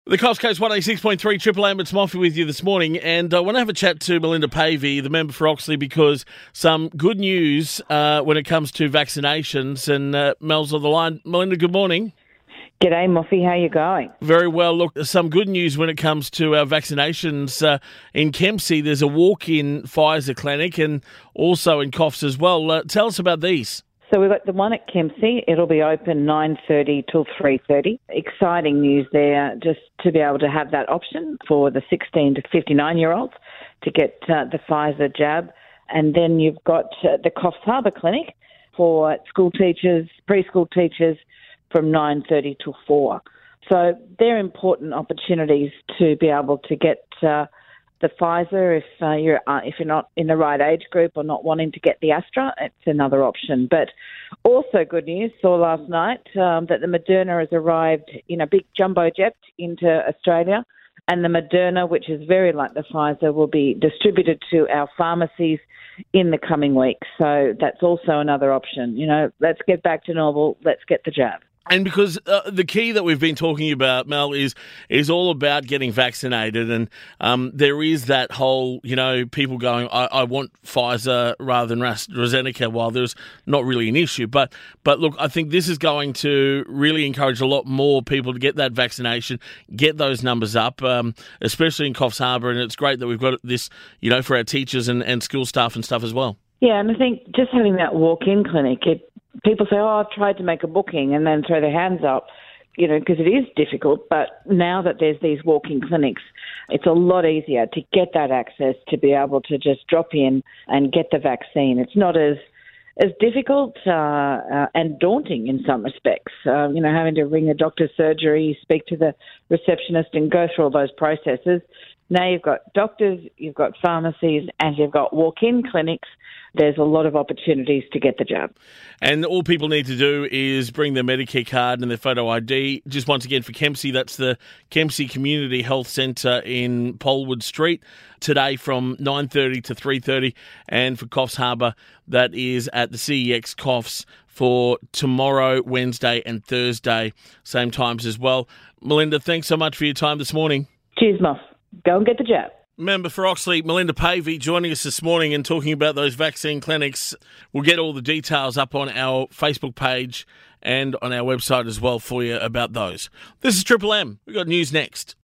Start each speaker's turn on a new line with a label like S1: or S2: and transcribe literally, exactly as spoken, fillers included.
S1: The Coast Coast one eighty-six point three Triple M, it's Moffy with you this morning, and I want to have a chat to Melinda Pavey, the member for Oxley, because some good news uh, when it comes to vaccinations, and uh, Mel's on the line. Melinda, good morning.
S2: G'day, Moffy. How you going?
S1: Very well. Look, some good news when it comes to our vaccinations. Uh, in Kempsey, there's a walk-in Pfizer clinic and also in Coffs as well. Uh, tell us about these.
S2: So we've got the one at Kempsey. It'll be open nine thirty till three thirty. Exciting news there, just to be able to have that option for the sixteen to fifty-nine-year-olds to get uh, the Pfizer jab. And then you've got uh, the Coffs Harbour Clinic for school teachers, preschool teachers, from nine thirty till four. So they're important opportunities to be able to get uh, the Pfizer if uh, you're uh, if you're not in the right age group or not wanting to get the Astra. It's another option. But also good news, saw last night um, that the Moderna has arrived in a big jumbo jet into Australia, and the Moderna, which is very like the Pfizer, will be distributed to our pharmacies in the coming weeks. So that's also another option. You know, let's get back to normal. Let's get the jab.
S1: And because uh, the key that we've been talking about, Mel, is is all about getting vaccinated. And um, there is that whole, you know, people going, I, I want Pfizer rather than AstraZeneca, while there's not really an issue. But, but look, I think this is going to really encourage a lot more people to get that vaccination, get those numbers up, um, especially in Coffs Harbour. And it's great that we've got this, you know, for our teachers and, and school staff and stuff as well.
S2: Yeah, and I think just having that walk-in clinic, it people say, oh, I've tried to make a booking and then throw their hands up, you know, because it is difficult. But now that there's these walk-in clinics, it's a lot easier to get that access to be able to just drop in and get the vaccine. It's not as as difficult uh, uh, and daunting in some respects, uh, you know, having to ring a doctor's surgery, speak to the receptionist and go through all those processes. Now you've got doctors, you've got pharmacies, and you've got walk-in clinics. There's a lot of opportunities to get the jab.
S1: And all people need to do is bring their Medicare card and their photo I D. Just once again for Kempsey, that's the Kempsey Community Health Centre in Polwood Street, today from nine thirty to three thirty. And for Coffs Harbour, that is at the C E X Coffs for tomorrow, Wednesday and Thursday, same times as well. Melinda, thanks so much for your time this morning.
S2: Cheers, Muff. Go and get the jab.
S1: Member for Oxley, Melinda Pavey, joining us this morning and talking about those vaccine clinics. We'll get all the details up on our Facebook page and on our website as well for you about those. This is Triple M. We've got news next.